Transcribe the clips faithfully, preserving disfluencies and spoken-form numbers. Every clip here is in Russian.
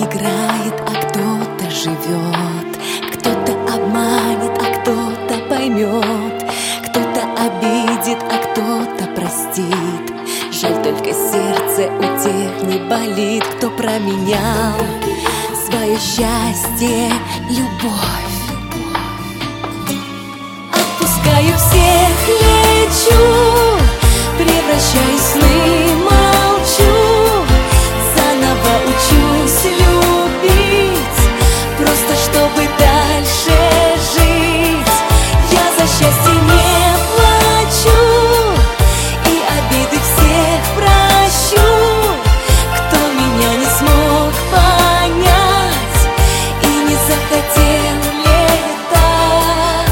играет, а кто-то живет, кто-то обманет, а кто-то поймет, кто-то обидит, а кто-то простит. Жаль, только сердце у тех не болит, кто променял свое счастье, любовь. Отпускаю всех, лечу, превращаю сны, молчу, заново учусь любить, просто чтобы дальше жить. Я за счастье не плачу и обиды всех прощу, кто меня не смог понять и не захотел летать.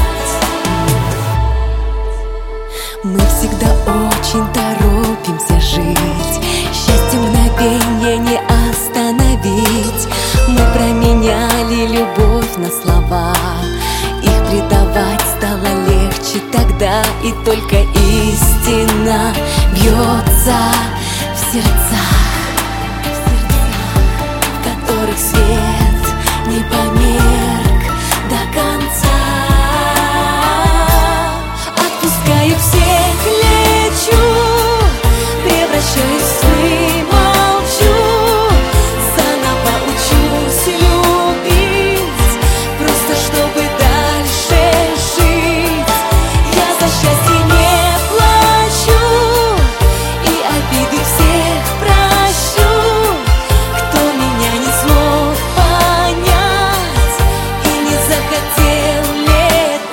Мы всегда очень торопимся жить, счастье мгновенье не остановить. Мы променяли любовь на слова, их предавать стало легче тогда, и только истина бьется в сердцах, в которых свет не померк до конца. Отпускаю всех, лечу, превращаюсь в сны, молчу, заново учусь любить, просто чтобы дальше жить. Я за счастье не плачу и обиды всех прощу, кто меня не смог понять и не захотел летать.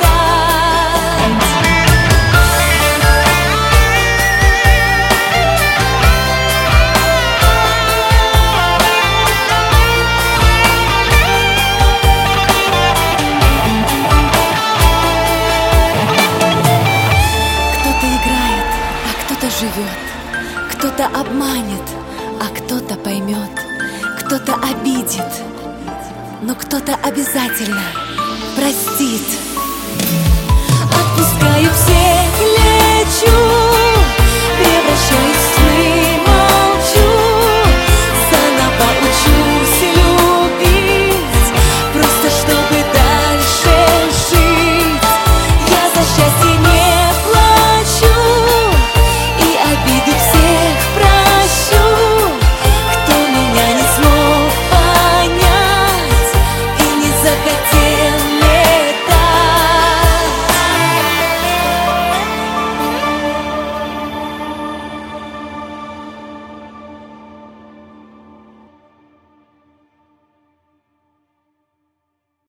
Кто-то играет, а кто-то живет, кто-то обманет, а кто-то поймет, кто-то обидит, но кто-то обязательно простит. Отпускаю